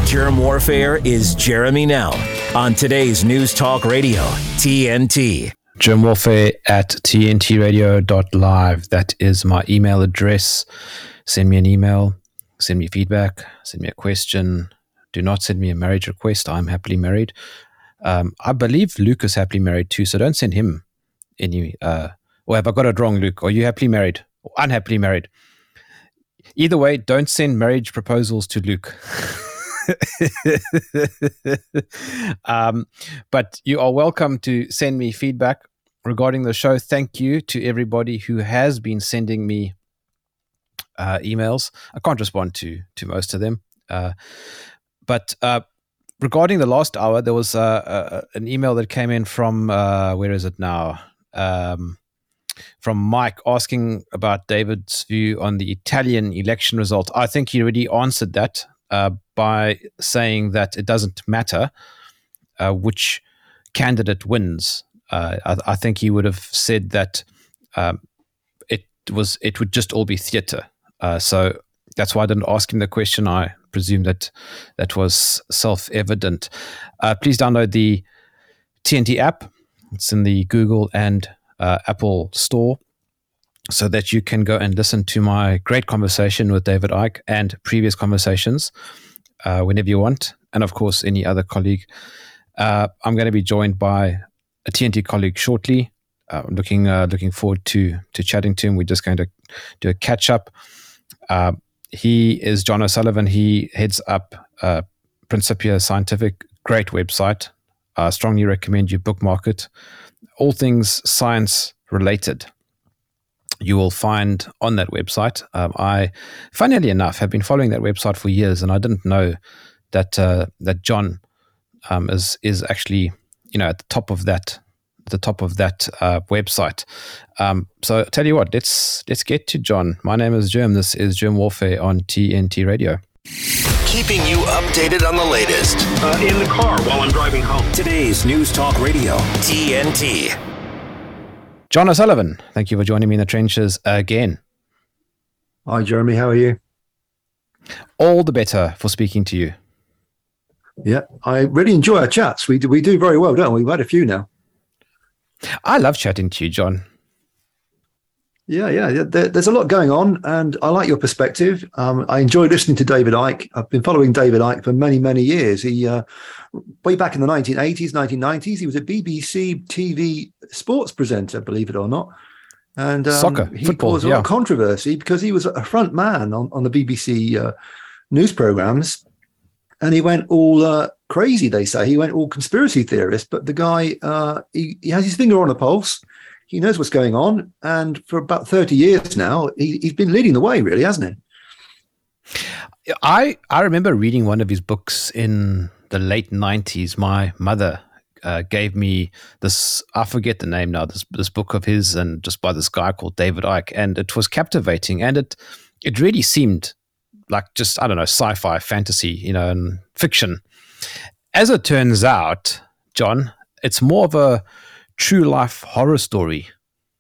Germ Warfare is Jeremy Nell on today's News Talk Radio, TNT. Germ Warfare at tntradio.live. That is my email address. Send me an email, send me feedback, send me a question. Do not send me a marriage request. I'm happily married. I believe Luke is happily married too, so don't send him any. Or have I got it wrong, Luke? Are you happily married or unhappily married? Either way, don't send marriage proposals to Luke. But you are welcome to send me feedback regarding the show. Thank you to everybody who has been sending me emails. I can't respond to most of them. But regarding the last hour, there was an email that came in from, where is it now? From Mike asking about David's view on the Italian election result. I think he already answered that by saying that it doesn't matter which candidate wins. I think he would have said that it would just all be theatre. So that's why I didn't ask him the question. I presume that was self-evident. Please download the TNT app. It's in the Google and Apple store, so that you can go and listen to my great conversation with David Icke and previous conversations whenever you want, and of course any other colleague. I'm going to be joined by a TNT colleague shortly. Looking forward to chatting to him. We're just going to do a catch up. He is John O'Sullivan. He heads up Principia Scientific, great website. I strongly recommend you bookmark it. All things science related you will find on that website. I, funnily enough, have been following that website for years, and I didn't know that John is actually at the top of that website. So I tell you what, let's get to John. My name is Germ. This is Germ Warfare on TNT Radio. Keeping you updated on the latest. In the car while I'm driving home. Today's News Talk Radio, TNT. John O'Sullivan, thank you for joining me in the trenches again. Hi, Jeremy. How are you? All the better for speaking to you. Yeah, I really enjoy our chats. We do very well, don't we? We've had a few now. I love chatting to you, John. Yeah. There's a lot going on, and I like your perspective. I enjoy listening to David Icke. I've been following David Icke for many, many years. He, way back in the 1980s, 1990s, he was a BBC TV sports presenter, believe it or not. And soccer, he football, caused a lot of controversy because he was a front man on the BBC news programs, and he went all crazy. They say he went all conspiracy theorist, but the guy he has his finger on the pulse. He knows what's going on, and for about 30 years now, he's been leading the way, really, hasn't he? I remember reading one of his books in the late 90s. My mother gave me this, I forget the name now, this book of his, and just by this guy called David Icke, and it was captivating, and it really seemed like just, I don't know, sci-fi, fantasy, and fiction. As it turns out, John, it's more of a true life horror story.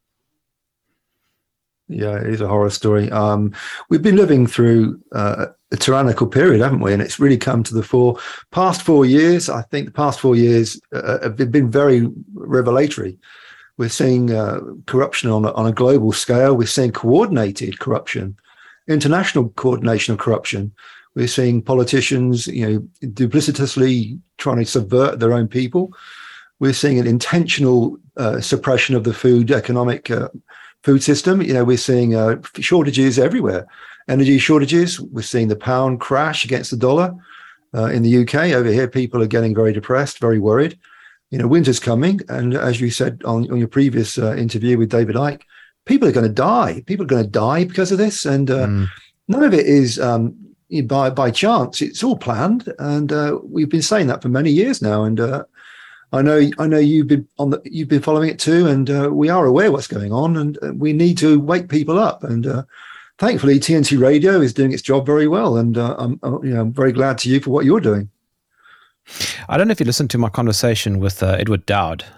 Yeah, it is a horror story. We've been living through a tyrannical period, haven't we? And it's really come to the fore. Past 4 years, I think the past 4 years have been very revelatory. We're seeing corruption on a global scale. We're seeing coordinated corruption, international coordination of corruption. We're seeing politicians, duplicitously trying to subvert their own people. We're seeing an intentional suppression of the food system. We're seeing shortages everywhere, energy shortages. We're seeing the pound crash against the dollar in the UK. Over here, people are getting very depressed, very worried. Winter's coming, and as you said on your previous interview with David Icke, people are going to die. People are going to die because of this, and none of it is by chance. It's all planned, and we've been saying that for many years now. And I know you've been following it too, and we are aware what's going on, and we need to wake people up. And thankfully, TNT Radio is doing its job very well, and I'm very glad to you for what you're doing. I don't know if you listened to my conversation with Edward Dowd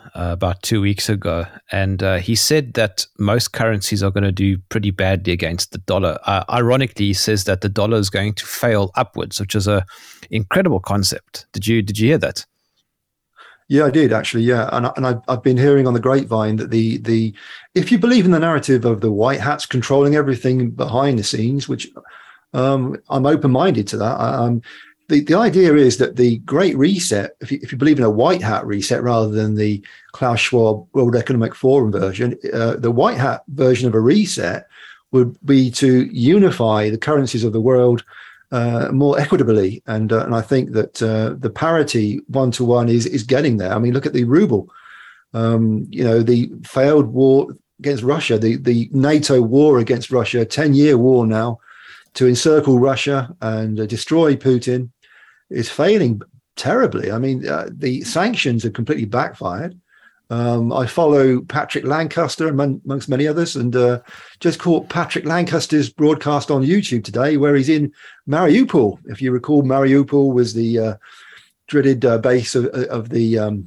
about 2 weeks ago, and he said that most currencies are going to do pretty badly against the dollar. Ironically, he says that the dollar is going to fail upwards, which is a incredible concept. Did you hear that? Yeah, I did actually. Yeah, and I've been hearing on the grapevine that the if you believe in the narrative of the white hats controlling everything behind the scenes, which I'm open-minded to that. The idea is that the Great Reset, if you believe in a white hat reset rather than the Klaus Schwab World Economic Forum version, the white hat version of a reset would be to unify the currencies of the world more equitably, and I think that the parity 1-to-1 is getting there. I mean, look at the ruble. The failed war against Russia, the NATO war against Russia, 10-year war now to encircle Russia and destroy Putin, is failing terribly. I mean, the sanctions have completely backfired. I follow Patrick Lancaster amongst many others, and just caught Patrick Lancaster's broadcast on YouTube today where he's in Mariupol. If you recall, Mariupol was the dreaded base of the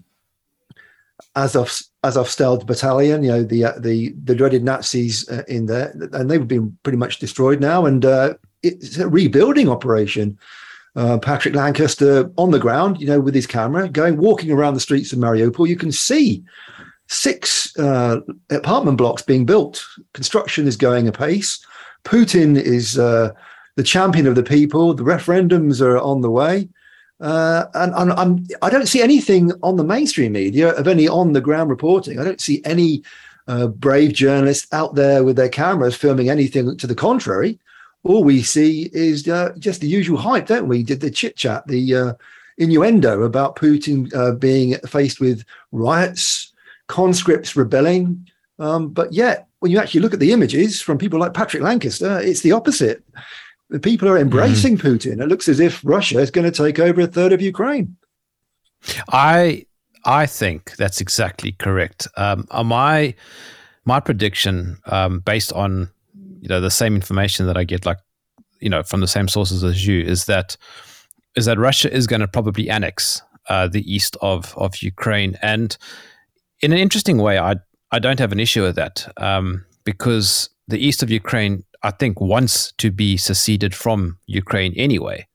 Azovstal battalion, the dreaded Nazis in there, and they've been pretty much destroyed now, and it's a rebuilding operation. Patrick Lancaster on the ground, with his camera, walking around the streets of Mariupol. You can see 6 apartment blocks being built. Construction is going apace. Putin is the champion of the people. The referendums are on the way. And I don't see anything on the mainstream media of any on-the-ground reporting. I don't see any brave journalists out there with their cameras filming anything to the contrary. All we see is just the usual hype, don't we? Did the chit-chat, the innuendo about Putin being faced with riots, conscripts rebelling. But yet, when you actually look at the images from people like Patrick Lancaster, it's the opposite. The people are embracing Putin. It looks as if Russia is going to take over a third of Ukraine. I think that's exactly correct. My prediction, based on the same information that I get, from the same sources as you, is that Russia is going to probably annex the east of Ukraine, and in an interesting way, I don't have an issue with that, because the east of Ukraine, I think, wants to be seceded from Ukraine anyway.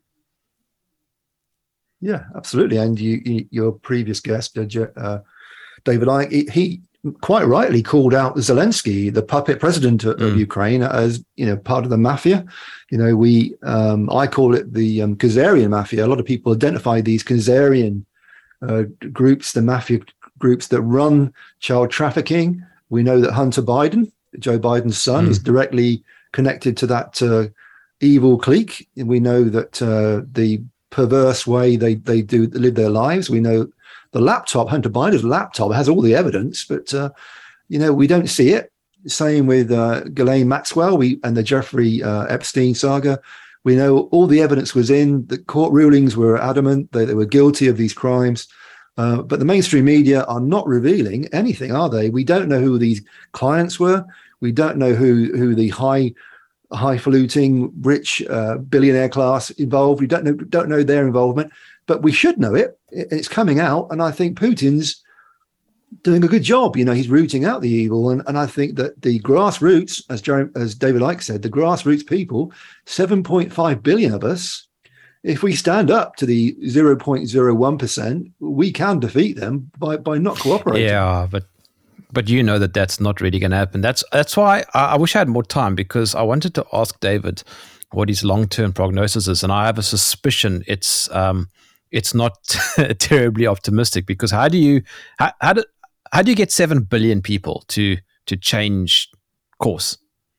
Yeah, absolutely. And your previous guest, David Icke, he quite rightly called out Zelensky, the puppet president of Ukraine, as part of the mafia. I call it the Khazarian mafia. A lot of people identify these Khazarian groups, the mafia groups that run child trafficking. We know that Hunter Biden, Joe Biden's son, is directly connected to that evil clique. We know that the perverse way they live their lives. We know the laptop, Hunter Biden's laptop, has all the evidence, but we don't see it. Same with Ghislaine Maxwell and the Jeffrey Epstein saga. We know all the evidence was in. The court rulings were adamant that they were guilty of these crimes. But the mainstream media are not revealing anything, are they? We don't know who these clients were. We don't know who the highfalutin, rich billionaire class involved. We don't know their involvement, but we should know it. It's coming out, and I think Putin's doing a good job. He's rooting out the evil, and I think that the grassroots, as David Icke said, the grassroots people, 7.5 billion of us, if we stand up to the 0.01%, we can defeat them by not cooperating. Yeah, but that's not really going to happen. That's why I wish I had more time, because I wanted to ask David what his long-term prognosis is, and I have a suspicion it's not terribly optimistic. Because how do you get 7 billion people to change course?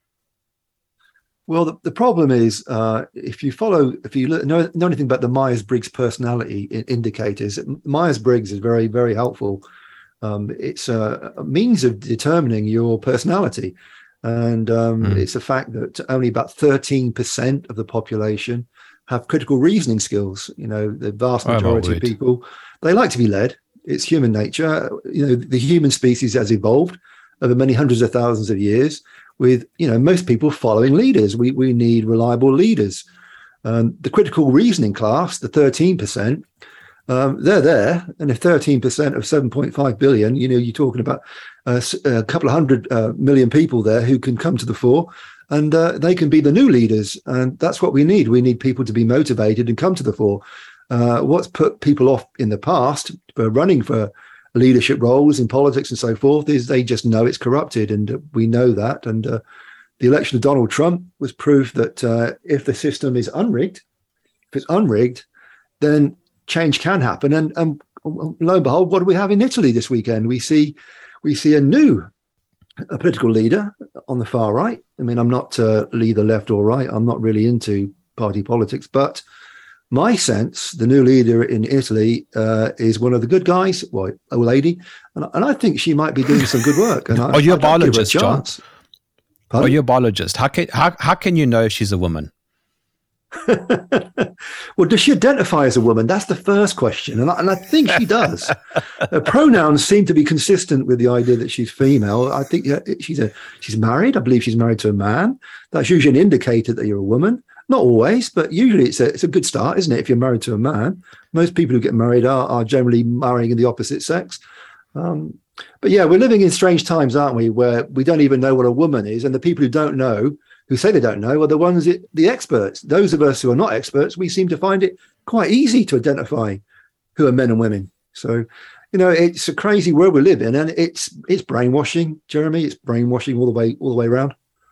Well, the problem is if you know anything about the Myers-Briggs personality indicators, Myers-Briggs is very, very helpful. It's a means of determining your personality. And it's a fact that only about 13% of the population have critical reasoning skills. The vast majority of people, they like to be led. It's human nature. The human species has evolved over many hundreds of thousands of years with, most people following leaders. We need reliable leaders. The critical reasoning class, the 13%, They're there, and if 13% of 7.5 billion, you're talking about a couple of hundred million people there who can come to the fore, and they can be the new leaders, and that's what we need. We need people to be motivated and come to the fore. What's put people off in the past for running for leadership roles in politics and so forth is they just know it's corrupted, and we know that. And the election of Donald Trump was proof that if the system is unrigged, then change can happen. And lo and behold, what do we have in Italy this weekend? We see a political leader on the far right. I mean, I'm not either left or right. I'm not really into party politics, but my sense, the new leader in Italy is one of the good guys, a lady, and I think she might be doing some good work. And Are you a biologist, John? Pardon? Are you a biologist? How can you know she's a woman? Well, does she identify as a woman? That's the first question, and I think she does. Her pronouns seem to be consistent with the idea that she's female. I think she's married. I believe she's married to a man. That's usually an indicator that you're a woman. Not always, but usually it's a good start, isn't it? If you're married to a man, most people who get married are generally marrying the opposite sex. But yeah, we're living in strange times, aren't we? Where we don't even know what a woman is, and the people who don't know, who say they don't know, are the ones, the experts. Those of us who are not experts, we seem to find it quite easy to identify who are men and women. So, it's a crazy world we live in, and it's brainwashing, Jeremy. It's brainwashing all the way around.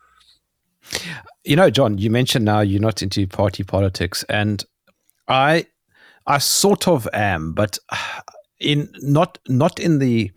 John, you mentioned now you're not into party politics, and I sort of am, but not in the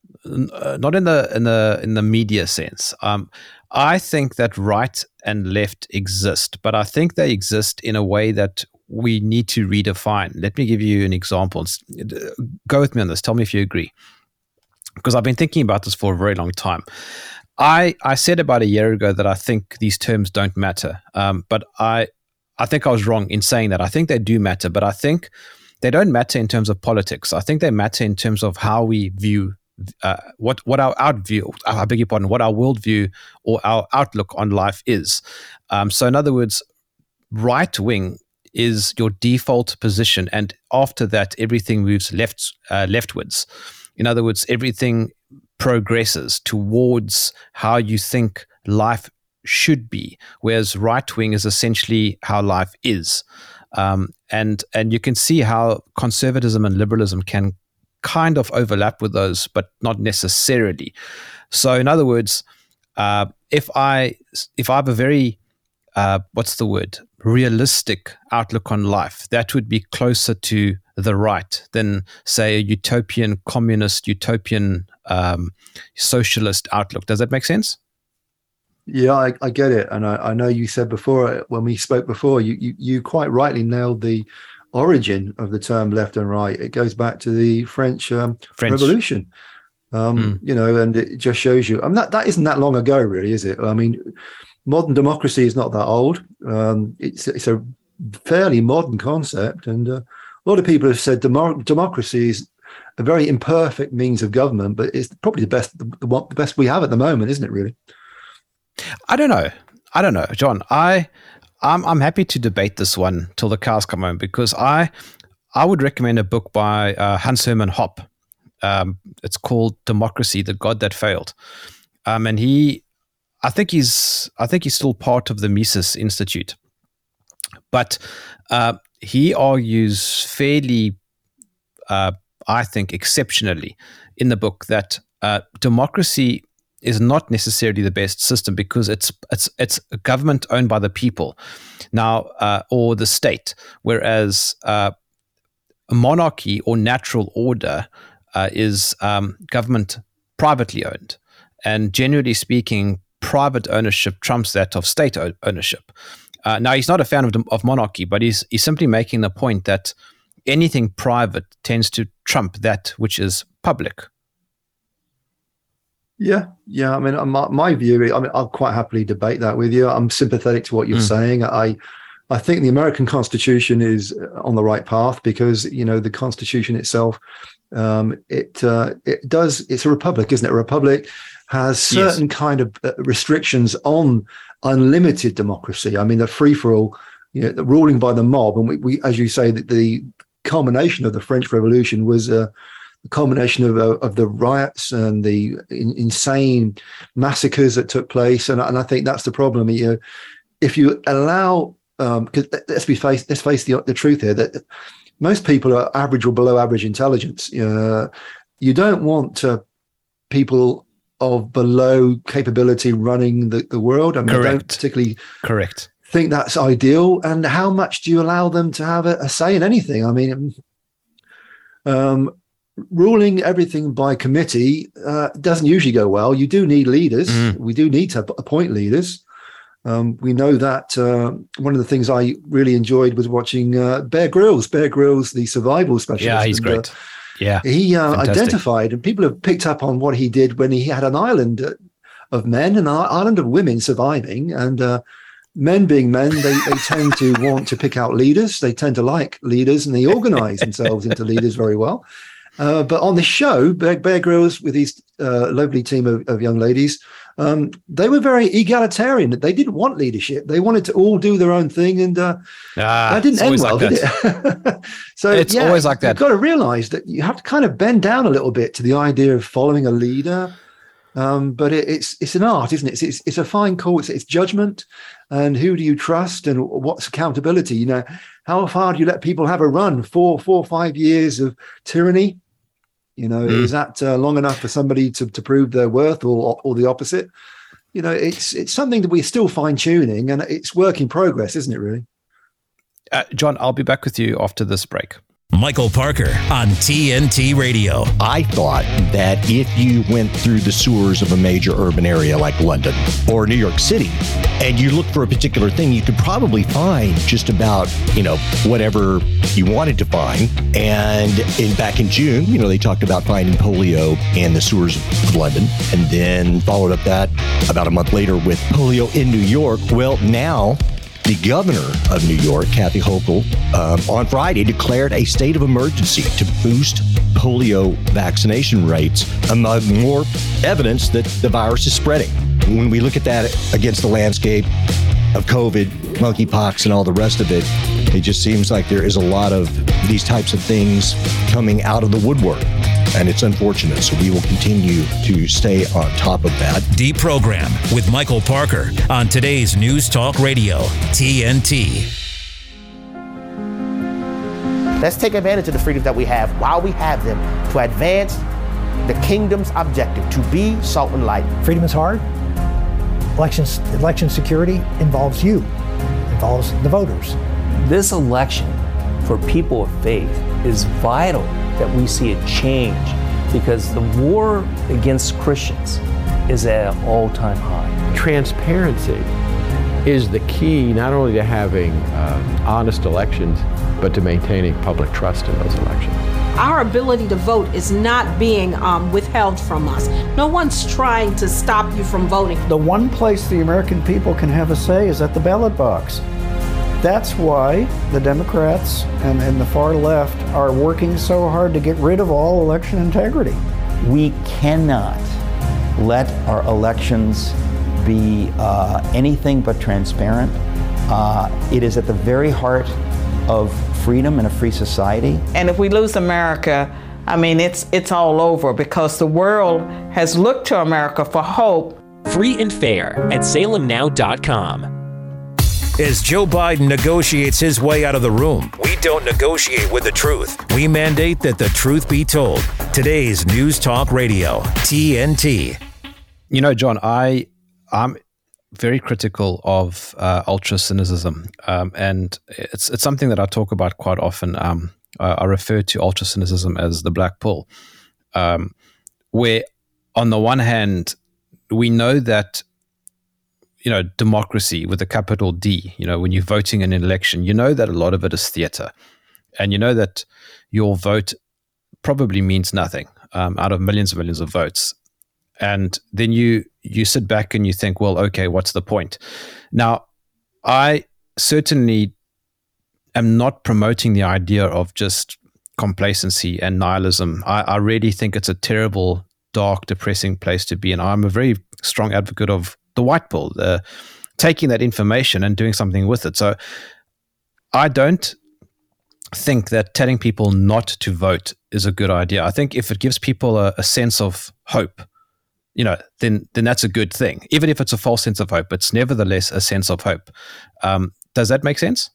media sense. I think that right and left exist, but I think they exist in a way that we need to redefine. Let me give you an example. Go with me on this. Tell me if you agree, because I've been thinking about this for a very long time. I said about a year ago that I think these terms don't matter, but I think I was wrong in saying that. I think they do matter, but I think they don't matter in terms of politics. I think they matter in terms of how we view what our what our worldview or our outlook on life is. So in other words, right wing is your default position, and after that, everything moves leftwards. In other words, everything progresses towards how you think life should be, whereas right wing is essentially how life is. And you can see how conservatism and liberalism can kind of overlap with those, but not necessarily. So in other words, if I have a very realistic outlook on life, that would be closer to the right than, say, a utopian communist, utopian socialist outlook. Does that make sense? Yeah, I get it. And I know you said before, when we spoke before, you quite rightly nailed the origin of the term left and right. It goes back to the French Revolution. And it just shows you, that isn't that long ago, really, is it? I mean, modern democracy is not that old. It's a fairly modern concept. And a lot of people have said democracy is a very imperfect means of government, but it's probably the best we have at the moment, isn't it, really? I don't know, John. I'm happy to debate this one till the cows come home, because I would recommend a book by Hans Hermann Hoppe. It's called Democracy: The God That Failed, and I think he's still part of the Mises Institute, but he argues fairly, I think, exceptionally in the book that democracy is not necessarily the best system, because it's a government owned by the people now, or the state, whereas a monarchy or natural order is government privately owned, and generally speaking, private ownership trumps that of state ownership. Now, he's not a fan of monarchy, but he's simply making the point that anything private tends to trump that which is public. Yeah. I mean, my view, I'll quite happily debate that with you. I'm sympathetic to what you're saying. I think the American Constitution is on the right path, because, the Constitution itself, it's a republic, isn't it? A republic has certain kind of restrictions on unlimited democracy. I mean, the free-for-all, the ruling by the mob, and we as you say, that the culmination of the French Revolution was the culmination of the riots and the insane massacres that took place. And I think that's the problem. If you allow, because let's face the truth here, that most people are average or below average intelligence. You don't want people of below capability running the world. I mean, I don't particularly think that's ideal. And how much do you allow them to have a say in anything? I mean, ruling everything by committee doesn't usually go well. You do need leaders. We do need to appoint leaders. We know that one of the things I really enjoyed was watching Bear Grylls. Bear Grylls, the survival specialist. Yeah, he's great. He identified, and people have picked up on what he did when he had an island of men and an island of women surviving. And men being men, they tend to want to pick out leaders. They tend to like leaders, and they organize themselves into leaders very well. But on the show, Bear Grylls with his lovely team of young ladies, they were very egalitarian. They didn't want leadership. They wanted to all do their own thing, and that didn't end well, did it? So it's always like that. You've got to realize that you have to kind of bend down a little bit to the idea of following a leader. But it's an art, isn't it? It's a fine call. It's judgment, and who do you trust, and what's accountability? How far do you let people have a run? 4 or 5 years of tyranny. Is that long enough for somebody to prove their worth, or the opposite? It's something that we're still fine tuning, and it's work in progress, isn't it? Really, John. I'll be back with you after this break. Michael Parker on TNT Radio. I thought that if you went through the sewers of a major urban area like London or New York City, and you looked for a particular thing, you could probably find just about, whatever you wanted to find. And back in June, they talked about finding polio in the sewers of London, and then followed up that about a month later with polio in New York. Well, now the governor of New York, Kathy Hochul, on Friday declared a state of emergency to boost polio vaccination rates among more evidence that the virus is spreading. When we look at that against the landscape of COVID, monkeypox, and all the rest of it, it just seems like there is a lot of these types of things coming out of the woodwork. And it's unfortunate, so we will continue to stay on top of that. Deprogram with Michael Parker on today's News Talk Radio, TNT. Let's take advantage of the freedoms that we have while we have them to advance the kingdom's objective, to be salt and light. Freedom is hard. Election security involves you, involves the voters. This election for people of faith is vital that we see a change, because the war against Christians is at an all-time high. Transparency is the key not only to having honest elections, but to maintaining public trust in those elections. Our ability to vote is not being withheld from us. No one's trying to stop you from voting. The one place the American people can have a say is at the ballot box. That's why the Democrats and the far left are working so hard to get rid of all election integrity. We cannot let our elections be anything but transparent. It is at the very heart of freedom and a free society. And if we lose America, it's all over, because the world has looked to America for hope. Free and fair at salemnow.com. As Joe Biden negotiates his way out of the room, we don't negotiate with the truth. We mandate that the truth be told. Today's News Talk Radio, TNT. John, I'm very critical of ultra cynicism, and it's something that I talk about quite often. I refer to ultra cynicism as the black pill, where on the one hand, we know that democracy with a capital D, when you're voting in an election, that a lot of it is theater. And that your vote probably means nothing out of millions and millions of votes. And then you sit back and you think, well, okay, what's the point? Now, I certainly am not promoting the idea of just complacency and nihilism. I really think it's a terrible, dark, depressing place to be. And I'm a very strong advocate of the white pill, taking that information and doing something with it. So I don't think that telling people not to vote is a good idea. I think if it gives people a sense of hope, then that's a good thing. Even if it's a false sense of hope, it's nevertheless a sense of hope. Does that make sense?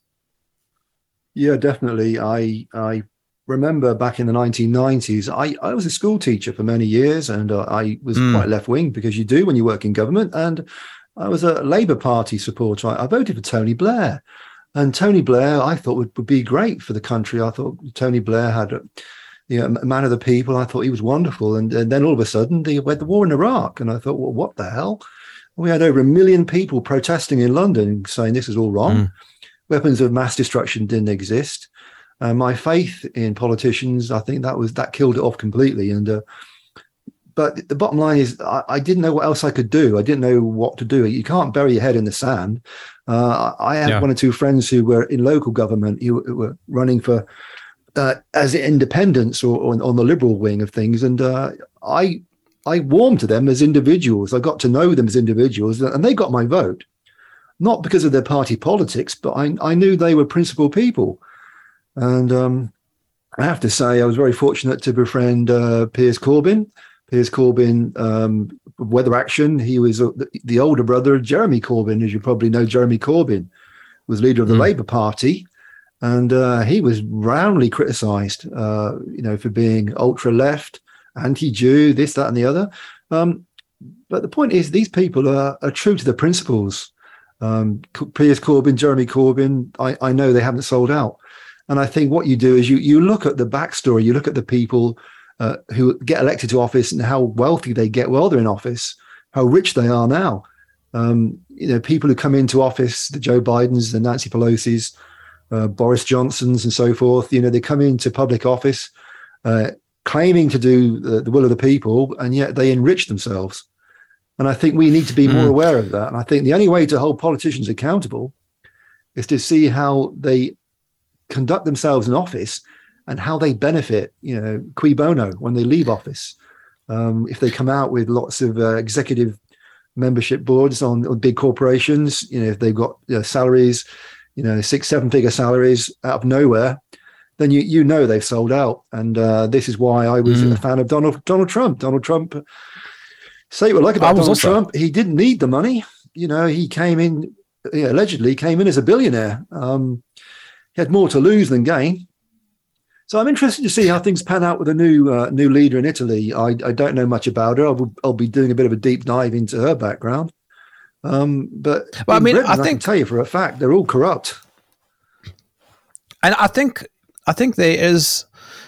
Yeah, definitely. I remember back in the 1990s, I was a school teacher for many years, and I was quite left-wing, because you do when you work in government. And I was a Labour Party supporter. I voted for Tony Blair. And Tony Blair, I thought, would be great for the country. I thought Tony Blair had a man of the people. I thought he was wonderful. And then all of a sudden, we had the war in Iraq. And I thought, well, what the hell? We had over 1 million people protesting in London saying this is all wrong. Weapons of mass destruction didn't exist. My faith in politicians, I think that killed it off completely. And but the bottom line is, I didn't know what else I could do. I didn't know what to do. You can't bury your head in the sand. I had one or two friends who were in local government, who were running for as independents or on the liberal wing of things, and I warmed to them as individuals. I got to know them as individuals, and they got my vote, not because of their party politics, but I knew they were principled people. And I have to say, I was very fortunate to befriend Piers Corbyn. Piers Corbyn, Weather Action, he was the older brother of Jeremy Corbyn. As you probably know, Jeremy Corbyn was leader of the Labour Party, and he was roundly criticised, for being ultra-left, anti-Jew, this, that, and the other. But the point is, these people are true to their principles. Piers Corbyn, Jeremy Corbyn, I know they haven't sold out. And I think what you do is you look at the backstory, you look at the people who get elected to office and how wealthy they get while they're in office, how rich they are now. People who come into office, the Joe Bidens, the Nancy Pelosi's, Boris Johnsons and so forth, they come into public office claiming to do the will of the people, and yet they enrich themselves. And I think we need to be more aware of that. And I think the only way to hold politicians accountable is to see how they conduct themselves in office and how they benefit, cui bono, when they leave office. If they come out with lots of executive membership boards on big corporations, if they've got salaries, 6-7 figure salaries out of nowhere, then they've sold out. And this is why I was a fan of Donald Trump. Donald Trump, say what you like about Donald Trump, he didn't need the money. He came in, allegedly came in as a billionaire. He had more to lose than gain. So I'm interested to see how things pan out with a new leader in Italy. I don't know much about her. I'll be doing a bit of a deep dive into her background. But Britain, I can tell you for a fact, they're all corrupt. And I think there is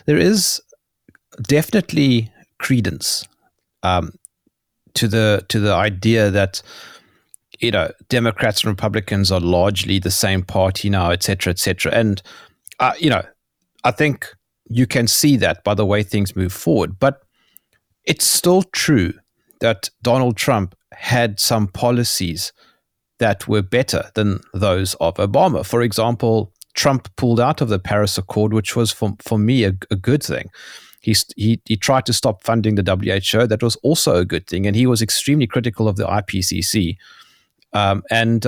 definitely credence to the idea that Democrats and Republicans are largely the same party now, et cetera, et cetera. And I think you can see that by the way things move forward. But it's still true that Donald Trump had some policies that were better than those of Obama. For example, Trump pulled out of the Paris Accord, which was for me a good thing. He tried to stop funding the WHO. That was also a good thing. And he was extremely critical of the IPCC. And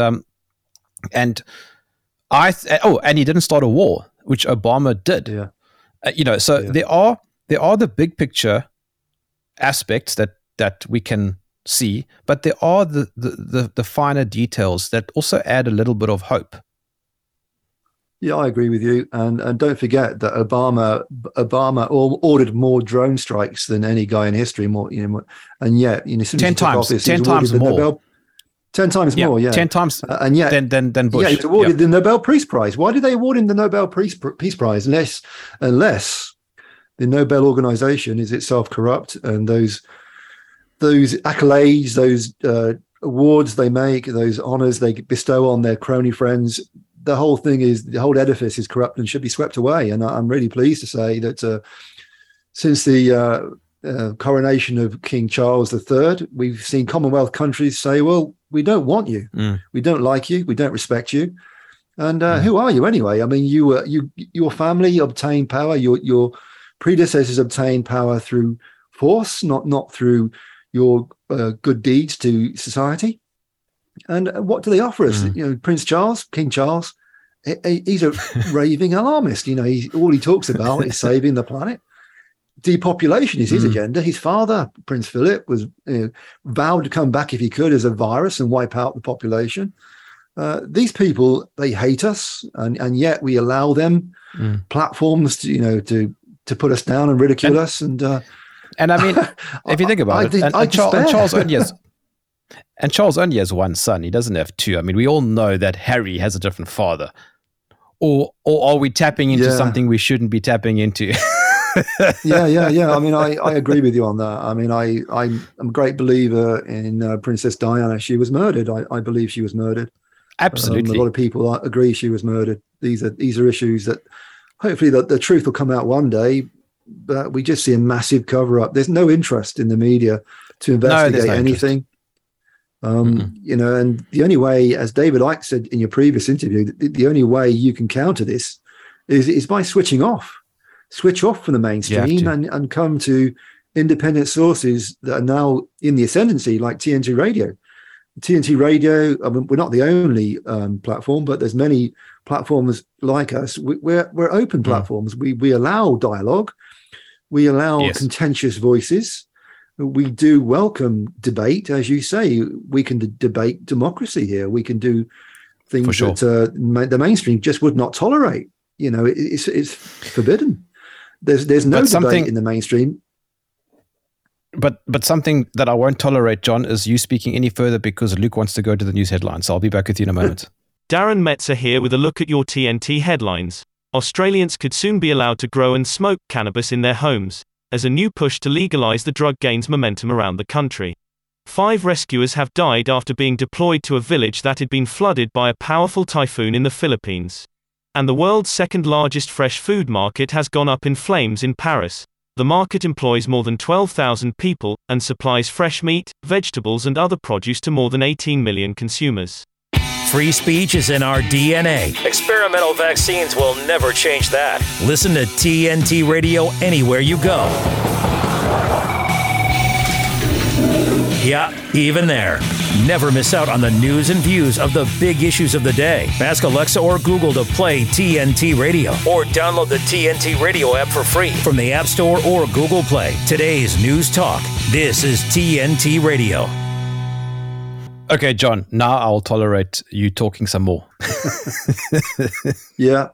he didn't start a war, which Obama did. There are the big picture aspects that we can see, but there are the finer details that also add a little bit of hope. Yeah, I agree with you, and don't forget that Obama ordered more drone strikes than any guy in history. And yet, 10 times, office, 10 times more. 10 times more, yeah. 10 times and yet, than Bush. Yeah, he was awarded the Nobel Peace Prize. Why did they award him the Nobel Peace Prize unless the Nobel organization is itself corrupt, and those accolades, those awards they make, those honors they bestow on their crony friends, the whole edifice is corrupt and should be swept away. And I'm really pleased to say that since the coronation of King Charles III, we've seen Commonwealth countries say, well, we don't want you. We don't like you. We don't respect you. And who are you anyway? I mean, your family obtained power. Your predecessors obtained power through force, not through your good deeds to society. And what do they offer us? Prince Charles, King Charles, He's a raving alarmist. All he talks about is saving the planet. Depopulation is his agenda. His father, Prince Philip, was vowed to come back if he could as a virus and wipe out the population. These people, they hate us, and yet we allow them platforms to put us down and ridicule us. And I mean, if you think about it, Charles only has one son. He doesn't have two. I mean, we all know that Harry has a different father. Or are we tapping into something we shouldn't be tapping into? Yeah. I mean, I agree with you on that. I mean, I'm a great believer in Princess Diana. She was murdered. I believe she was murdered. Absolutely. A lot of people agree she was murdered. These are issues that hopefully the truth will come out one day, but we just see a massive cover-up. There's no interest in the media to investigate anything. And the only way, as David Icke said in your previous interview, the only way you can counter this is by switching off. Switch off from the mainstream and come to independent sources that are now in the ascendancy, like TNT Radio. TNT Radio, I mean, we're not the only platform, but there's many platforms like us. We're open platforms. We allow dialogue. We allow contentious voices. We do welcome debate. As you say, we can debate democracy here. We can do things that the mainstream just would not tolerate. It's forbidden. There's no debate in the mainstream. But something that I won't tolerate, John, is you speaking any further because Luke wants to go to the news headlines. So I'll be back with you in a moment. Darren Metzer here with a look at your TNT headlines. Australians could soon be allowed to grow and smoke cannabis in their homes, as a new push to legalize the drug gains momentum around the country. 5 rescuers have died after being deployed to a village that had been flooded by a powerful typhoon in the Philippines. And the world's second largest fresh food market has gone up in flames in Paris. The market employs more than 12,000 people, and supplies fresh meat, vegetables and other produce to more than 18 million consumers. Free speech is in our DNA. Experimental vaccines will never change that. Listen to TNT Radio anywhere you go. Yeah, even there. Never miss out on the news and views of the big issues of the day. Ask Alexa or Google to play TNT Radio, or download the TNT Radio app for free from the App Store or Google Play. Today's News Talk. This is TNT Radio. Okay, John, now I'll tolerate you talking some more. Yeah.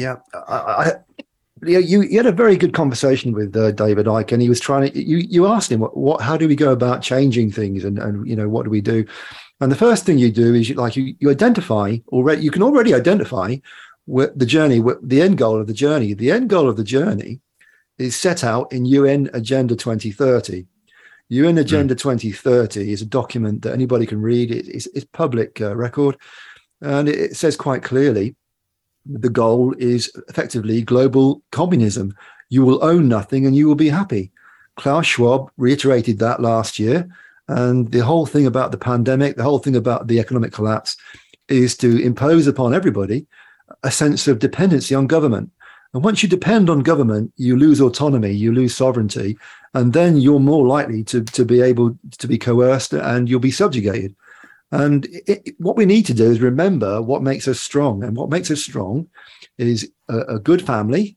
You had a very good conversation with David Icke, and he was trying to. You asked him how do we go about changing things, and what do we do? And the first thing you do is you identify already. You can already identify the journey, the end goal of the journey. The end goal of the journey is set out in UN Agenda 2030. UN Agenda 2030 is a document that anybody can read. It's public record, and it says quite clearly. The goal is effectively global communism. You will own nothing and you will be happy. Klaus Schwab reiterated that last year. And the whole thing about the pandemic, the whole thing about the economic collapse is to impose upon everybody a sense of dependency on government. And once you depend on government, you lose autonomy, you lose sovereignty, and then you're more likely to be able to be coerced and you'll be subjugated. And what we need to do is remember what makes us strong. And what makes us strong is a good family,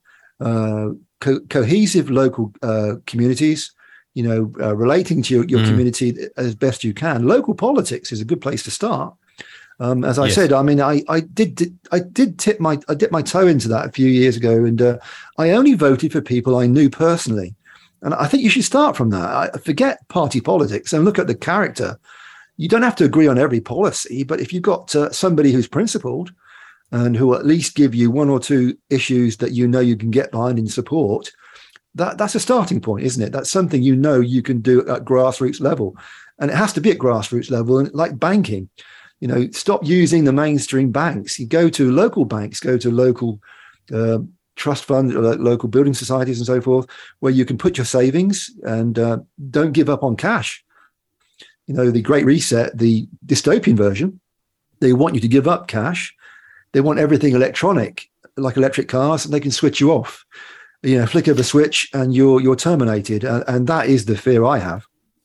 cohesive local communities, relating to your community as best you can. Local politics is a good place to start. As I said, I mean, I dipped my toe into that a few years ago, and I only voted for people I knew personally. And I think you should start from that. I forget party politics and look at the character. You don't have to agree on every policy, but if you've got somebody who's principled and who will at least give you 1 or 2 issues that you can get behind and support, that's a starting point, isn't it? That's something you can do at grassroots level. And it has to be at grassroots level, and like banking. Stop using the mainstream banks. You go to local banks, go to local trust funds, local building societies and so forth, where you can put your savings and don't give up on cash. The Great Reset, the dystopian version, they want you to give up cash. They want everything electronic, like electric cars, and they can switch you off. Flick of a switch and you're terminated. And that is the fear I have.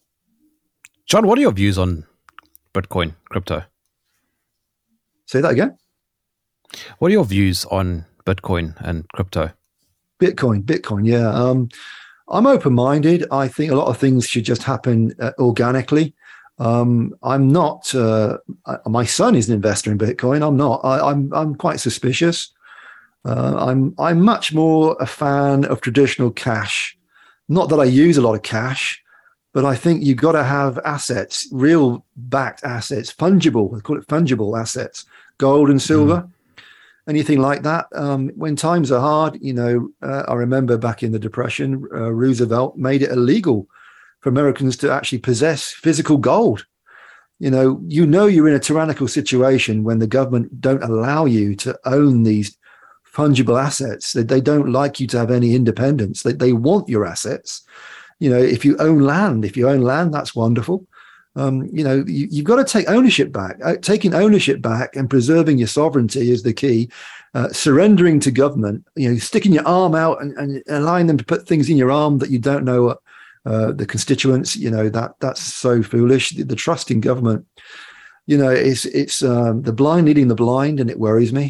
John, what are your views on Bitcoin, crypto? Say that again? What are your views on Bitcoin and crypto? Bitcoin, yeah. I'm open-minded. I think a lot of things should just happen organically. I'm not. My son is an investor in Bitcoin. I'm not. I'm quite suspicious. I'm much more a fan of traditional cash. Not that I use a lot of cash, but I think you've got to have assets, real backed assets, fungible. We call it fungible assets, gold and silver. Anything like that. When times are hard, I remember back in the Depression, Roosevelt made it illegal for Americans to actually possess physical gold. You're in a tyrannical situation when the government don't allow you to own these fungible assets. They don't like you to have any independence. They want your assets. If you own land, that's wonderful. You've got to take ownership back. Taking ownership back and preserving your sovereignty is the key. Surrendering to government, sticking your arm out and allowing them to put things in your arm that you don't know the constituents, that's so foolish. The trust in government, it's the blind leading the blind, and it worries me.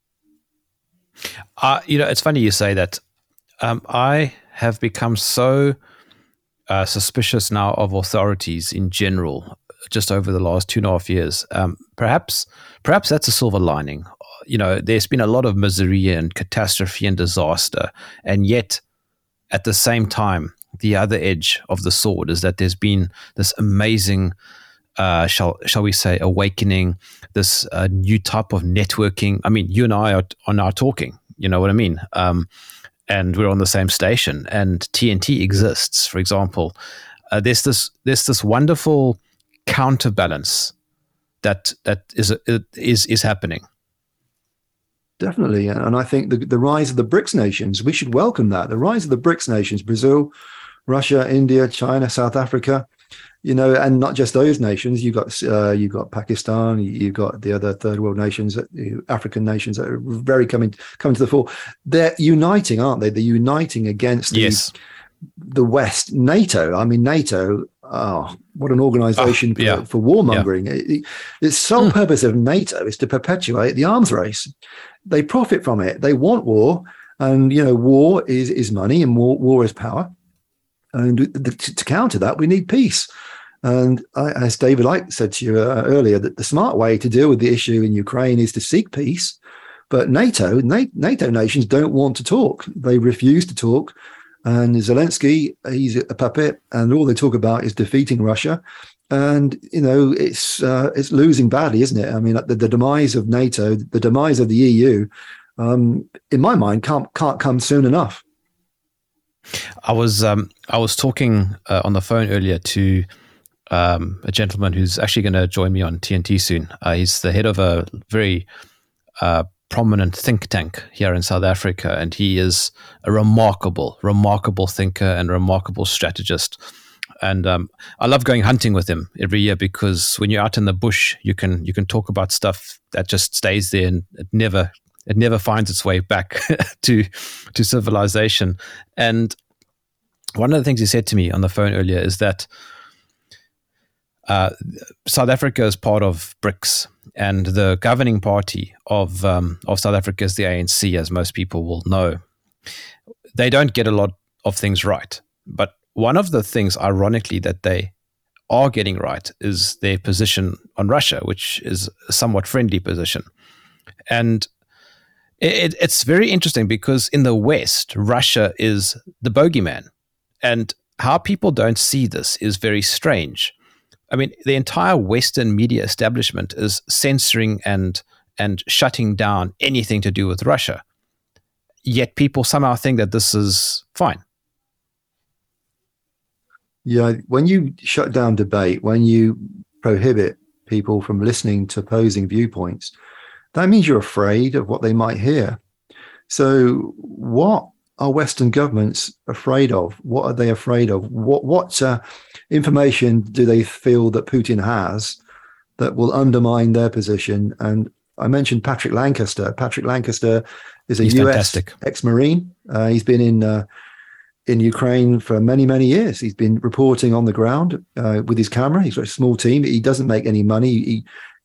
It's funny you say that. I have become so suspicious now of authorities in general, just over the last 2.5 years. Perhaps that's a silver lining. There's been a lot of misery and catastrophe and disaster, and yet at the same time, the other edge of the sword is that there's been this amazing, shall we say, awakening, this new type of networking. I mean, you and I are now talking, you know what I mean? And we're on the same station, and TNT exists, for example. There's this wonderful counterbalance that is happening. Definitely, and I think the rise of the BRICS nations, we should welcome that. The rise of the BRICS nations, Brazil, Russia, India, China, South Africa, and not just those nations. You've got Pakistan, you've got the other third world nations, African nations that are very coming to the fore. They're uniting, aren't they? They're uniting against the West. NATO. I mean, NATO. Oh, what an organization for warmongering. Yeah. The sole purpose of NATO is to perpetuate the arms race. They profit from it. They want war, and war is money, and war is power. And to counter that, we need peace. And as David Icke said to you earlier, that the smart way to deal with the issue in Ukraine is to seek peace. But NATO nations don't want to talk. They refuse to talk. And Zelensky, he's a puppet, and all they talk about is defeating Russia. And it's losing badly, isn't it? I mean, the demise of NATO, the demise of the EU, in my mind, can't come soon enough. I was talking on the phone earlier to a gentleman who's actually going to join me on TNT soon. He's the head of a very prominent think tank here in South Africa, and he is a remarkable thinker and remarkable strategist. And I love going hunting with him every year, because when you're out in the bush, you can talk about stuff that just stays there, and it never finds its way back to civilization. And one of the things he said to me on the phone earlier is that South Africa is part of BRICS, and the governing party of South Africa is the ANC, as most people will know. They don't get a lot of things right, but one of the things, ironically, that they are getting right is their position on Russia, which is a somewhat friendly position. And it's very interesting, because in the West, Russia is the bogeyman. And how people don't see this is very strange. I mean, the entire Western media establishment is censoring and shutting down anything to do with Russia. Yet people somehow think that this is fine. Yeah, when you shut down debate, when you prohibit people from listening to opposing viewpoints, that means you're afraid of what they might hear. So what are Western governments afraid of? What are they afraid of? What information do they feel that Putin has that will undermine their position? And I mentioned Patrick Lancaster. Patrick Lancaster is a US ex-Marine. He's been in Ukraine for many, many years. He's been reporting on the ground with his camera. He's got a small team. He doesn't make any money.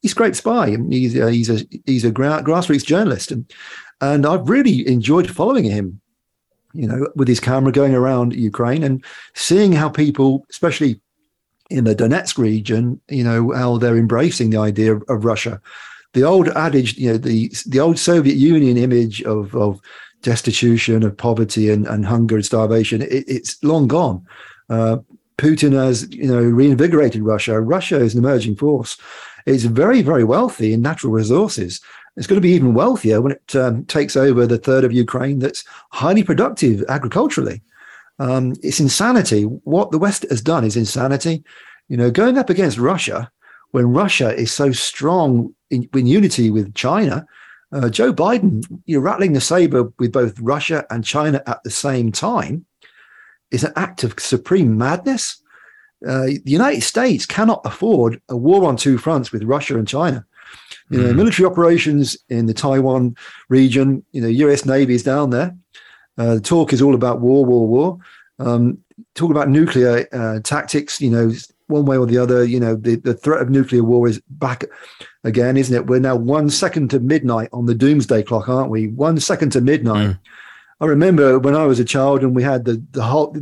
he's a great spy. He's a grassroots journalist, and I've really enjoyed following him. With his camera going around Ukraine and seeing how people, especially in the Donetsk region, how they're embracing the idea of Russia. The old adage, the old Soviet Union image of destitution, of poverty and hunger and starvation, it's long gone. Putin has, reinvigorated Russia. Russia is an emerging force. It's very, very wealthy in natural resources. It's going to be even wealthier when it takes over the third of Ukraine that's highly productive agriculturally. It's insanity. What the West has done is insanity. Going up against Russia, when Russia is so strong in unity with China, Joe Biden, rattling the saber with both Russia and China at the same time is an act of supreme madness. The United States cannot afford a war on two fronts with Russia and China. Military operations in the Taiwan region, US Navy is down there. The talk is all about war. Talk about nuclear tactics, one way or the other. The threat of nuclear war is back again, isn't it? We're now 1 second to midnight on the doomsday clock, aren't we? 1 second to midnight. I remember when I was a child and we had the hot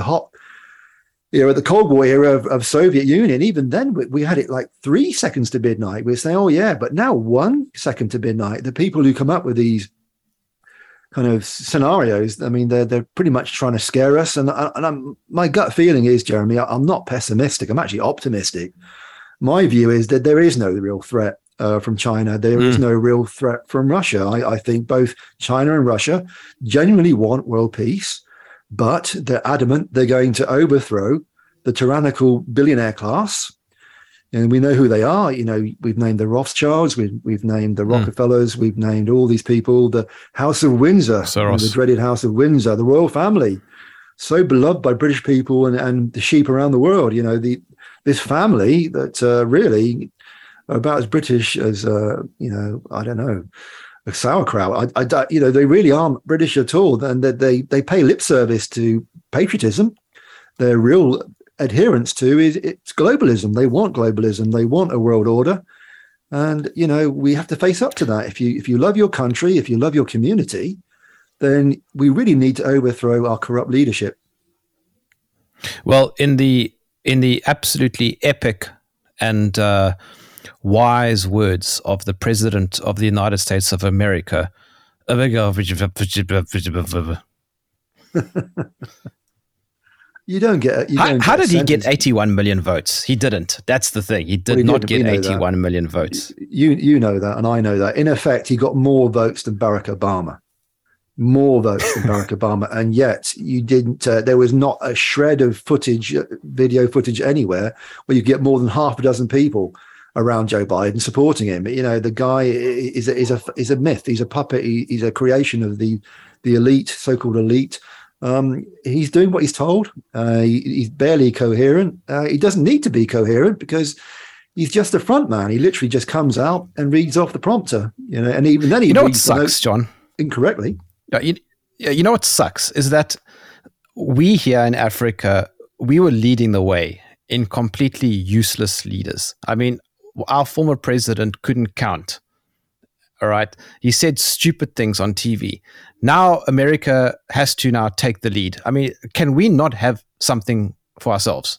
the Cold War era of Soviet Union. Even then, we had it like 3 seconds to midnight. We're saying, oh yeah, but now 1 second to midnight. The people who come up with these kind of scenarios, I mean, they're pretty much trying to scare us. And my gut feeling is, Jeremy, I'm not pessimistic. I'm actually optimistic. My view is that there is no real threat from China. There is no real threat from Russia. I think both China and Russia genuinely want world peace, but they're adamant they're going to overthrow the tyrannical billionaire class. And we know who they are. We've named the Rothschilds, we've named the Rockefellers, we've named all these people, the House of Windsor, the dreaded House of Windsor, the royal family, so beloved by British people and the sheep around the world. This family that really are about as British as, I don't know, a sauerkraut. They really aren't British at all. And they pay lip service to patriotism. Their real adherence to it's globalism. They want globalism. They want a world order. And, we have to face up to that. If you love your country, if you love your community, then we really need to overthrow our corrupt leadership. Well, in the absolutely epic and wise words of the President of the United States of America, you don't get it. How did he get 81 million votes? He didn't. That's the thing. He did not get 81 million votes. You know that, and I know that. In effect, he got more votes than Barack Obama. And yet you didn't. There was not a shred of video footage anywhere where you get more than half a dozen people around Joe Biden supporting him. The guy is a myth. He's a puppet. He's a creation of the elite, so-called elite. He's doing what he's told. He's barely coherent. He doesn't need to be coherent because he's just a front man. He literally just comes out and reads off the prompter. And even then he reads what sucks, John? Incorrectly. You know what sucks is that we here in Africa, we were leading the way in completely useless leaders. I mean, our former president couldn't count. All right. He said stupid things on TV. Now America has to now take the lead. I mean, can we not have something for ourselves?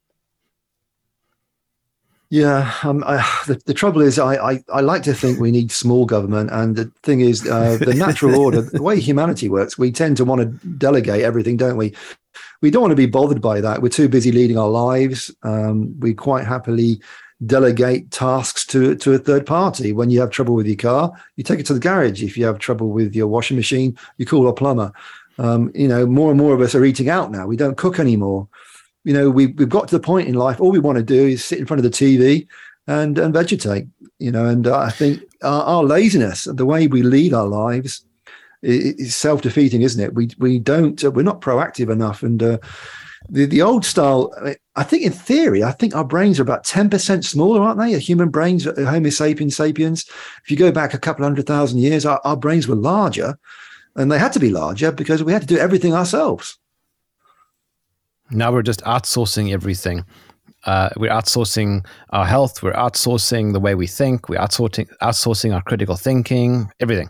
Yeah. The trouble is I like to think we need small government. And the thing is, the natural order, the way humanity works, we tend to want to delegate everything, don't we? We don't want to be bothered by that. We're too busy leading our lives. We quite happily delegate tasks to a third party. When you have trouble with your car, you take it to the garage. If you have trouble with your washing machine, you call a plumber. More and more of us are eating out now. We don't cook anymore. We've got to the point in life, all we want to do is sit in front of the TV and vegetate, and I think our laziness, the way we lead our lives is self-defeating, isn't it? We're not proactive enough. And the old style, I think in theory, our brains are about 10% smaller, aren't they? Human brains, Homo sapiens. If you go back a couple 100,000 years, our brains were larger, and they had to be larger because we had to do everything ourselves. Now we're just outsourcing everything. We're outsourcing our health. We're outsourcing the way we think. We're outsourcing our critical thinking, everything.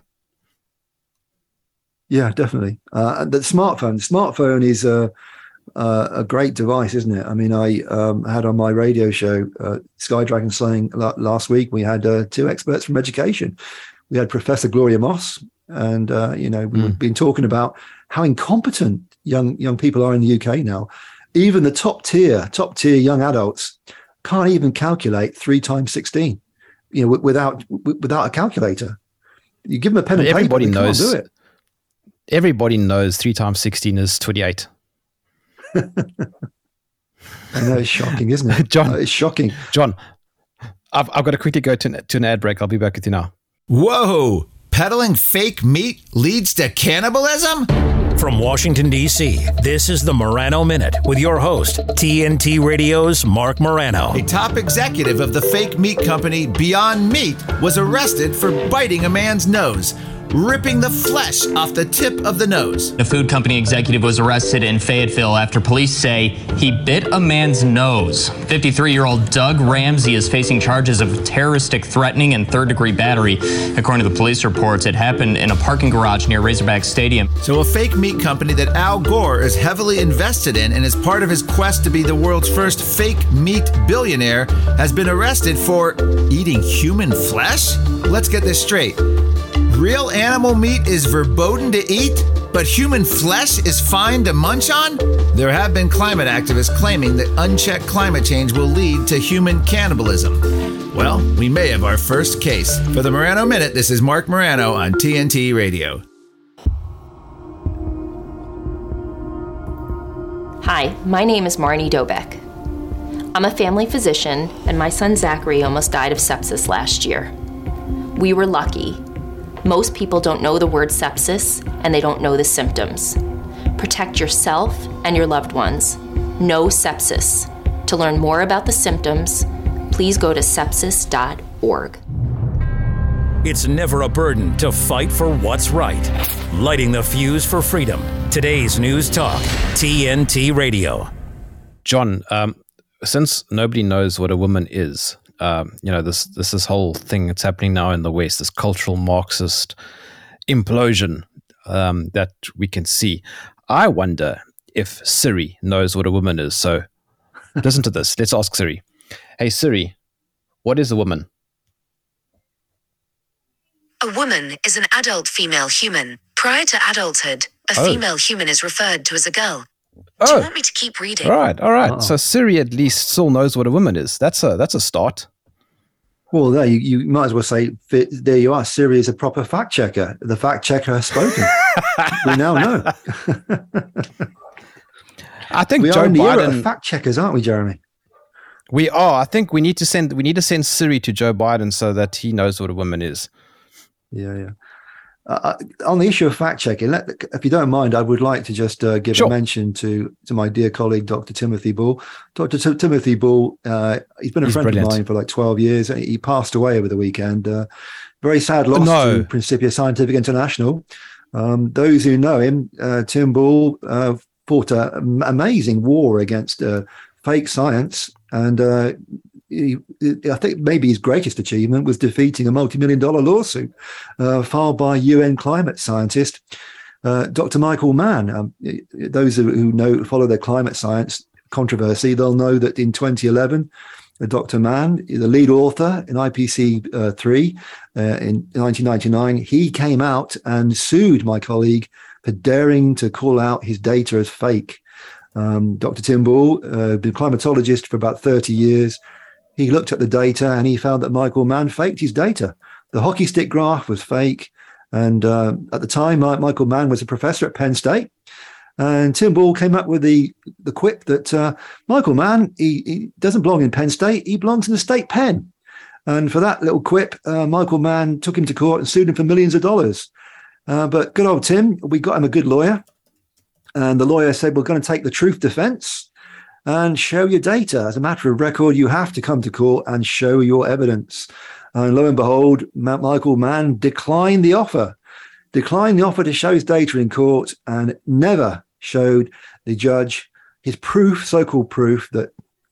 Yeah, definitely. And the smartphone is a great device, isn't it? I mean, I had on my radio show, Sky Dragon Slaying last week, we had two experts from education. We had Professor Gloria Moss, and we've been talking about how incompetent young people are in the UK now. Even the top tier young adults can't even calculate 3 times 16, without a calculator. You give them a pen and paper, they can't do it. Everybody knows 3 times 16 is 28. I know, it's shocking, isn't it? John, it's shocking. John, I've got to quickly go to an ad break. I'll be back with you now. Whoa! Peddling fake meat leads to cannibalism? From Washington, D.C., this is the Morano Minute with your host, TNT Radio's Mark Morano. A top executive of the fake meat company Beyond Meat was arrested for biting a man's nose, ripping the flesh off the tip of the nose. The food company executive was arrested in Fayetteville after police say he bit a man's nose. 53-year-old Doug Ramsey is facing charges of terroristic threatening and third-degree battery. According to the police reports, it happened in a parking garage near Razorback Stadium. So a fake meat company that Al Gore is heavily invested in and is part of his quest to be the world's first fake meat billionaire has been arrested for eating human flesh? Let's get this straight. Real animal meat is verboten to eat, but human flesh is fine to munch on? There have been climate activists claiming that unchecked climate change will lead to human cannibalism. Well, we may have our first case. For the Morano Minute, this is Mark Morano on TNT Radio. Hi, my name is Marnie Dobeck. I'm a family physician, and my son Zachary almost died of sepsis last year. We were lucky. Most people don't know the word sepsis, and they don't know the symptoms. Protect yourself and your loved ones. Know sepsis. To learn more about the symptoms, please go to sepsis.org. It's never a burden to fight for what's right. Lighting the fuse for freedom. Today's News Talk, TNT Radio. John, since nobody knows what a woman is, this whole thing that's happening now in the West, this cultural Marxist implosion that we can see. I wonder if Siri knows what a woman is. So listen to this. Let's ask Siri. Hey, Siri, what is a woman? A woman is an adult female human. Prior to adulthood, a female human is referred to as a girl. Do you want me to keep reading? All right. Oh. So Siri at least still knows what a woman is. That's a start. Well, there you might as well say, there you are. Siri is a proper fact checker. The fact checker has spoken. We now know. I think we Joe are in the era Biden of fact checkers, aren't we, Jeremy? We are. I think we need to send Siri to Joe Biden so that he knows what a woman is. Yeah. On the issue of fact checking, if you don't mind, I would like to just give a mention to my dear colleague, Dr. Timothy Bull. Dr. Timothy Bull, he's been a friend of mine for like 12 years. He passed away over the weekend. Very sad loss to Principia Scientific International. Those who know him, Tim Bull fought an amazing war against fake science, and I think maybe his greatest achievement was defeating a multi-million-dollar lawsuit filed by UN climate scientist Dr. Michael Mann. Those who follow their climate science controversy, they'll know that in 2011, Dr. Mann, the lead author in IPCC 3 in 1999, he came out and sued my colleague for daring to call out his data as fake. Dr. Tim Bull, been a climatologist for about 30 years. He looked at the data and he found that Michael Mann faked his data. The hockey stick graph was fake. And at the time, Michael Mann was a professor at Penn State. And Tim Bull came up with the quip that Michael Mann, he doesn't belong in Penn State. He belongs in the state pen. And for that little quip, Michael Mann took him to court and sued him for millions of dollars. But good old Tim, we got him a good lawyer. And the lawyer said, we're going to take the truth defense and show your data. As a matter of record, you have to come to court and show your evidence. And lo and behold, Michael Mann declined the offer to show his data in court, and never showed the judge his proof, so-called proof, that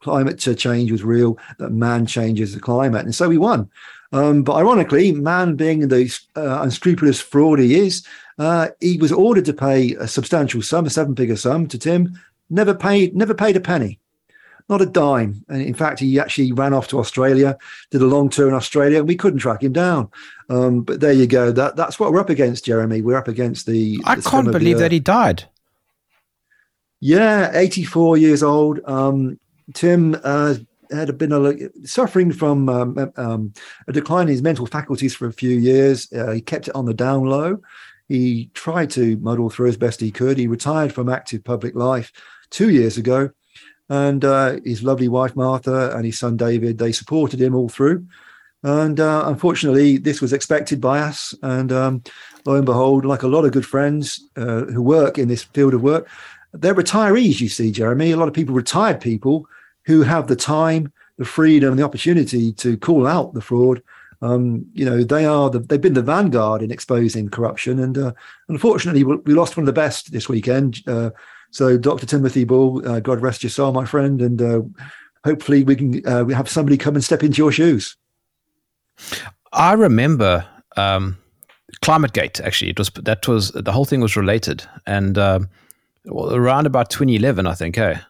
climate change was real, that man changes the climate. And so we won. But ironically, man being the unscrupulous fraud he is, he was ordered to pay a substantial sum, a 7-figure sum to Tim, never paid a penny. Not a dime. And in fact, he actually ran off to Australia, did a long tour in Australia, and we couldn't track him down. But there you go. That's what we're up against, Jeremy. We're up against I can't believe that he died. Yeah, 84 years old. Tim had been suffering from a decline in his mental faculties for a few years. He kept it on the down low. He tried to muddle through as best he could. He retired from active public life 2 years ago. And his lovely wife, Martha, and his son, David, they supported him all through. And unfortunately, this was expected by us. And lo and behold, like a lot of good friends who work in this field of work, they're retirees, you see, Jeremy. A lot of people, retired people who have the time, the freedom, the opportunity to call out the fraud. They've been the vanguard in exposing corruption. And unfortunately, we lost one of the best this weekend. So Dr. Timothy Ball, God rest your soul, my friend, and hopefully we can have somebody come and step into your shoes. I remember ClimateGate. Actually, the whole thing was related, and around about 2011, I think. Hey,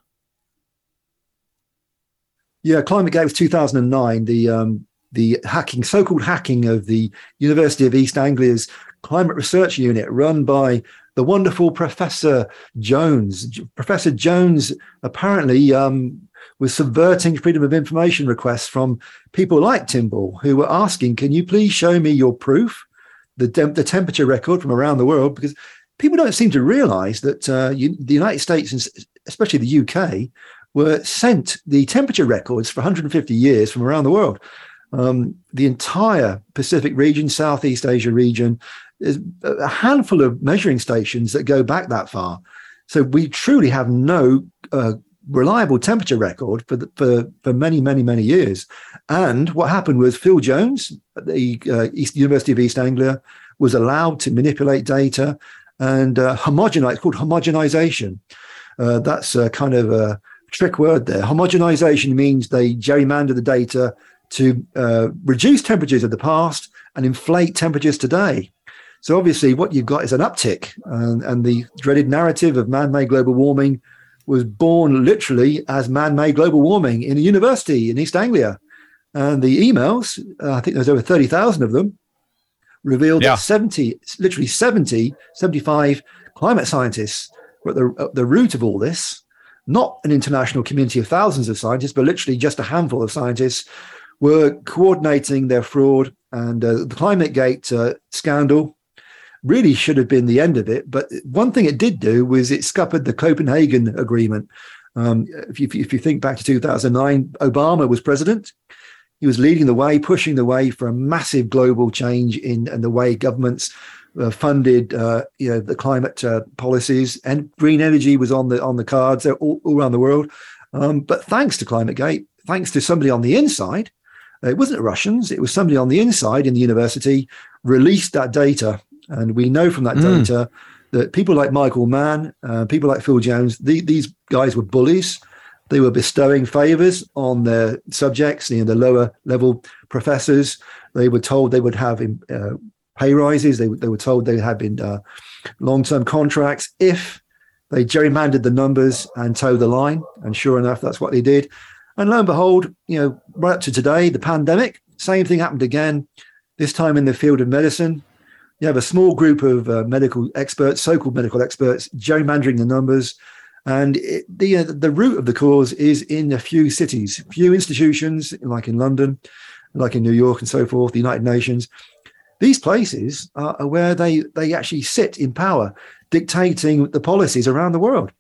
yeah, ClimateGate was 2009. The so-called hacking of the University of East Anglia's Climate Research Unit, run by the wonderful Professor Jones. Professor Jones apparently was subverting freedom of information requests from people like Tim Ball, who were asking, can you please show me your proof, the temperature record from around the world? Because people don't seem to realize that the United States, and especially the UK, were sent the temperature records for 150 years from around the world. The entire Pacific region, Southeast Asia region, is a handful of measuring stations that go back that far. So we truly have no reliable temperature record for many, many, many years. And what happened was Phil Jones at the University of East Anglia was allowed to manipulate data and homogenize. It's called homogenization. That's a kind of a trick word there. Homogenization means they gerrymander the data to reduce temperatures of the past and inflate temperatures today. So obviously what you've got is an uptick, and the dreaded narrative of man-made global warming was born literally as man-made global warming in a university in East Anglia. And the emails, I think there's over 30,000 of them, revealed that 75 climate scientists were at the root of all this. Not an international community of thousands of scientists, but literally just a handful of scientists were coordinating their fraud. And the ClimateGate scandal really should have been the end of it. But one thing it did do was it scuppered the Copenhagen Agreement. If you think back to 2009, Obama was president. He was leading the way, pushing the way for a massive global change in the way governments funded the climate policies, and green energy was on the cards all around the world. But thanks to ClimateGate, thanks to somebody on the inside, it wasn't the Russians, it was somebody on the inside in the university, released that data. And we know from that data that people like Michael Mann, people like Phil Jones, these guys were bullies. They were bestowing favors on their subjects, the lower level professors. They were told they would have pay rises. They were told they had been long-term contracts if they gerrymandered the numbers and towed the line. And sure enough, that's what they did. And lo and behold, right up to today, the pandemic, same thing happened again, this time in the field of medicine. You have a small group of medical experts, so-called medical experts, gerrymandering the numbers. And the root of the cause is in a few cities, few institutions, like in London, like in New York and so forth, the United Nations. These places are where they actually sit in power, dictating the policies around the world.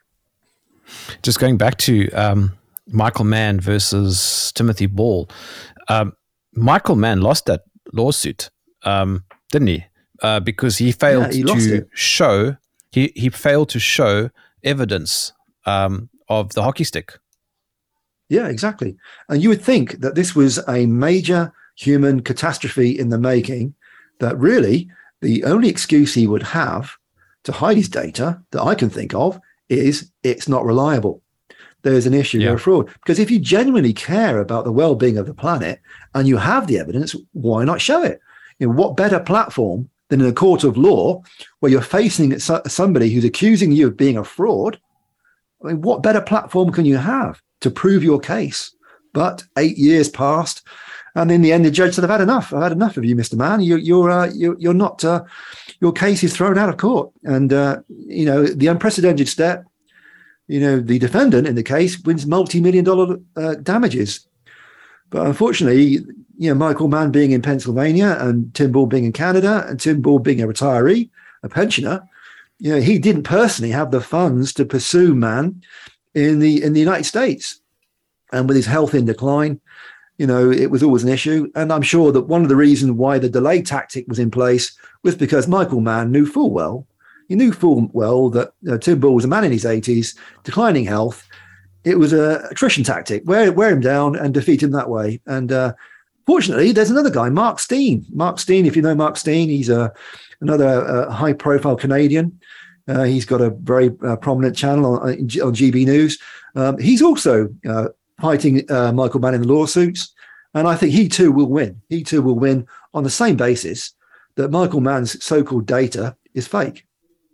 Just going back to Michael Mann versus Timothy Ball. Michael Mann lost that lawsuit, didn't he? Because he failed to show he failed to show evidence of the hockey stick. Yeah, exactly. And you would think that this was a major human catastrophe in the making, that really the only excuse he would have to hide his data that I can think of is it's not reliable. there's an issue, they're a fraud. Because if you genuinely care about the well-being of the planet and you have the evidence, why not show it? What better platform than in a court of law where you're facing somebody who's accusing you of being a fraud? I mean, what better platform can you have to prove your case? But 8 years passed, and in the end, the judge said, "I've had enough. I've had enough of you, Mr. Mann. You're not. Your case is thrown out of court." And the unprecedented step. The defendant in the case wins multi-million-dollar damages. But unfortunately, Michael Mann being in Pennsylvania and Tim Ball being in Canada and Tim Ball being a retiree, a pensioner, he didn't personally have the funds to pursue Mann in the United States. And with his health in decline, it was always an issue. And I'm sure that one of the reasons why the delay tactic was in place was because Michael Mann knew full well that Tim Ball was a man in his 80s, declining health. It was an attrition tactic, wear him down and defeat him that way. And fortunately, there's another guy, Mark Steen. Mark Steen, if you know Mark Steen, he's another high-profile Canadian. He's got a very prominent channel on GB News. He's also fighting Michael Mann in the lawsuits. And I think he too will win. He too will win on the same basis that Michael Mann's so-called data is fake.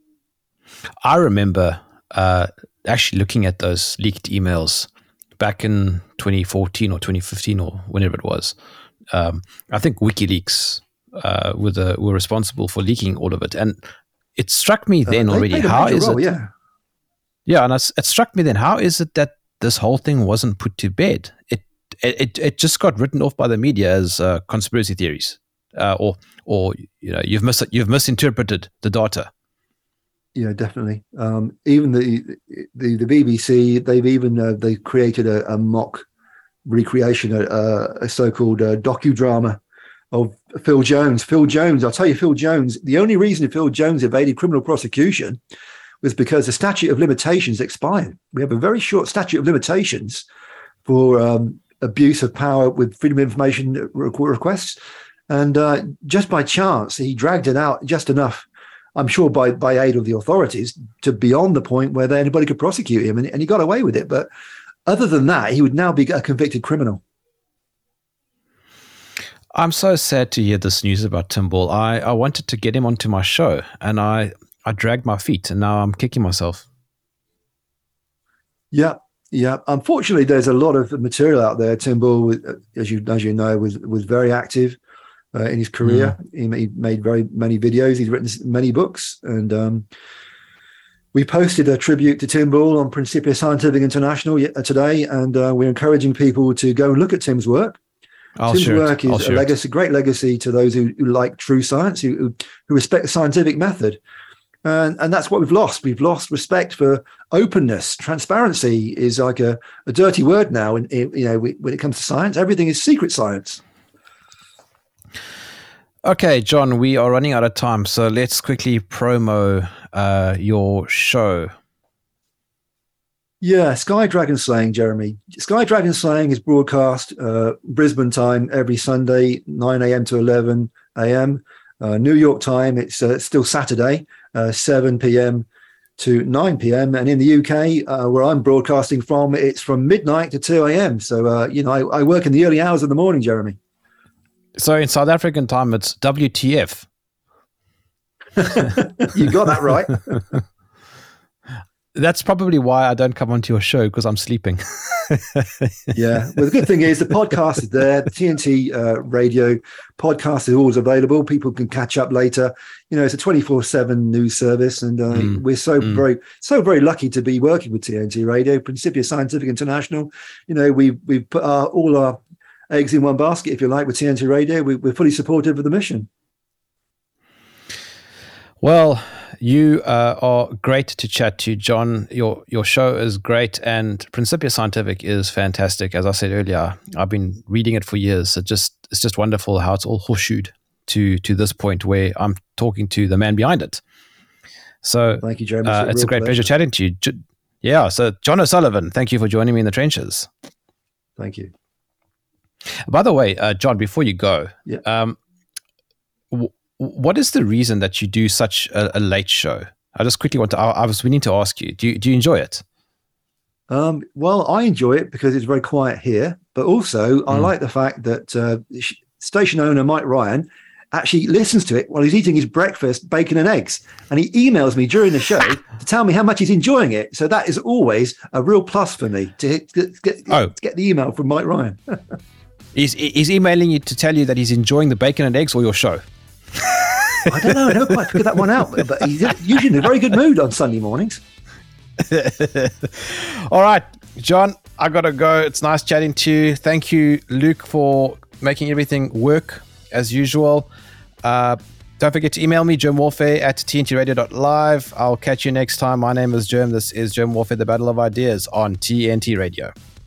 I remember actually looking at those leaked emails back in 2014 or 2015 or whenever it was. I think WikiLeaks were responsible for leaking all of it. And it struck me then already, how is it? Yeah, and it struck me then, how is it that this whole thing wasn't put to bed? It just got written off by the media as conspiracy theories, or you've misinterpreted the data. Yeah, definitely. Even the BBC, they created a mock recreation, a so-called docudrama of Phil Jones. Phil Jones, I'll tell you, Phil Jones, the only reason Phil Jones evaded criminal prosecution was because the statute of limitations expired. We have a very short statute of limitations for abuse of power with freedom of information requests. And just by chance, he dragged it out just enough, I'm sure by aid of the authorities, to beyond the point where anybody could prosecute him. And he got away with it. But other than that, he would now be a convicted criminal. I'm so sad to hear this news about Tim Ball. I wanted to get him onto my show, and I dragged my feet, and now I'm kicking myself. Yeah. Unfortunately, there's a lot of material out there. Tim Ball, as you know, was very active in his career. He made very many videos. He's written many books, and we posted a tribute to Tim Ball on Principia Scientific International today, and we're encouraging people to go and look at Tim's work. Tim's work is a great legacy to those who like true science, who respect the scientific method. And that's what we've lost. We've lost respect for openness. Transparency is like a dirty word now. When it comes to science, everything is secret science. Okay, John, we are running out of time, so let's quickly promo your show. Yeah, Sky Dragon Slaying, Jeremy. Sky Dragon Slaying is broadcast Brisbane time every Sunday, 9 a.m. to 11 a.m. New York time, it's still Saturday, 7 p.m. to 9 p.m. And in the UK, where I'm broadcasting from, it's from midnight to 2 a.m. So, I work in the early hours of the morning, Jeremy. So in South African time, it's WTF. You got that right. That's probably why I don't come onto your show, because I'm sleeping. Yeah. Well, the good thing is the podcast is there. The TNT radio podcast is always available. People can catch up later. It's a 24/7 news service, and we're so very lucky to be working with TNT Radio, Principia Scientific International. We've put all our eggs in one basket, if you like, with TNT Radio. We're fully supportive of the mission. Well, you are great to chat to, John. Your show is great, and Principia Scientific is fantastic. As I said earlier, I've been reading it for years. It's just wonderful how it's all horseshoed to this point where I'm talking to the man behind it. So thank you, Jeremy. It's a great pleasure chatting to you. Yeah, so John O'Sullivan, thank you for joining me in the trenches. Thank you. By the way, John, before you go, what is the reason that you do such a late show? I just quickly I was meaning to ask you, do you enjoy it? Well, I enjoy it because it's very quiet here, but also I like the fact that station owner Mike Ryan actually listens to it while he's eating his breakfast, bacon and eggs. And he emails me during the show to tell me how much he's enjoying it. So that is always a real plus for me to get the email from Mike Ryan. He's emailing you to tell you that he's enjoying the bacon and eggs or your show. I don't know. I never quite figured that one out. But he's usually in a very good mood on Sunday mornings. All right, John, I got to go. It's nice chatting to you. Thank you, Luke, for making everything work as usual. Don't forget to email me, germwarfare@tntradio.live. I'll catch you next time. My name is Germ. This is Germ Warfare, the Battle of Ideas on TNT Radio.